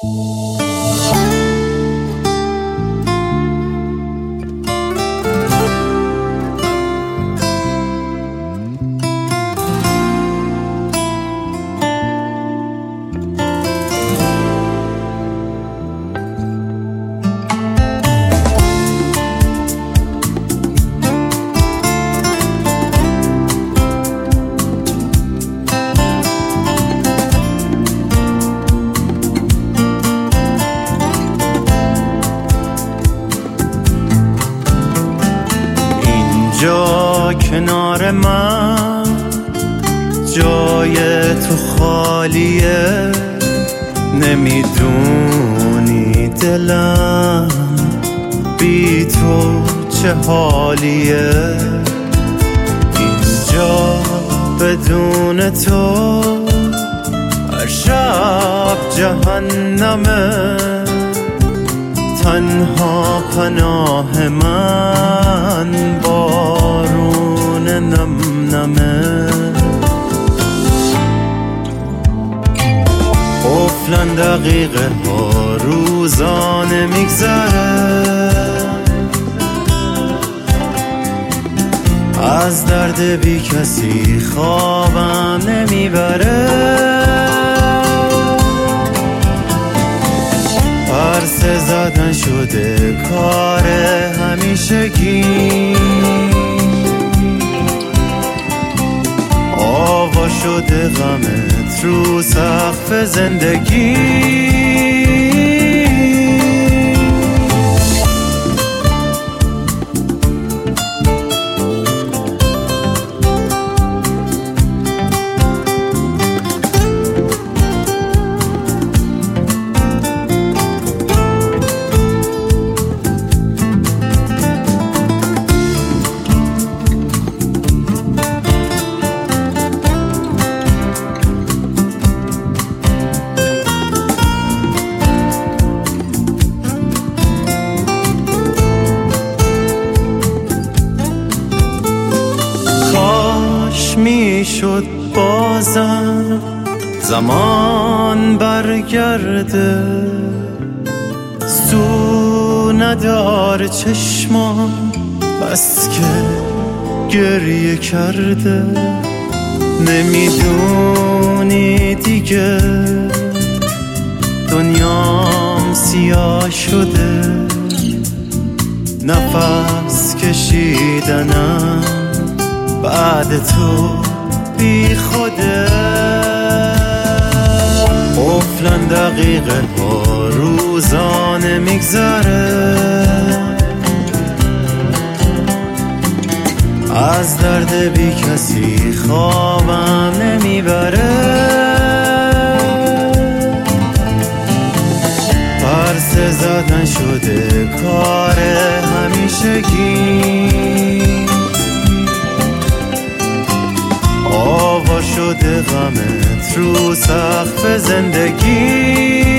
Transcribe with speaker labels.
Speaker 1: اینجا کنار من جای تو خالیه، نمیدونی دلم بی تو چه حالیه. اینجا بدون تو هر شب جهنمه، تنها پناه من بارون نم نمه. قفلن دقیقه ها روزانه میگذره، از درد بی کسی خوابم نمیبره. پرسه زدن شده کار همیشگی، آوا شده غمت رو سقف زندگی. میشد بازم زمان برگرده، سو نداره چشمام بس که گریه کرده. نمیدونی دیگه دنیام سیاه شده، نفس کشیدنم بعد تو بی خوده. قفلن دقیقه ها روزانه میگذره، از درد بی کسی خوابم نمیبره. پرسه زدن شده کار همیشگی، آوا شده غمت رو سقف زندگی.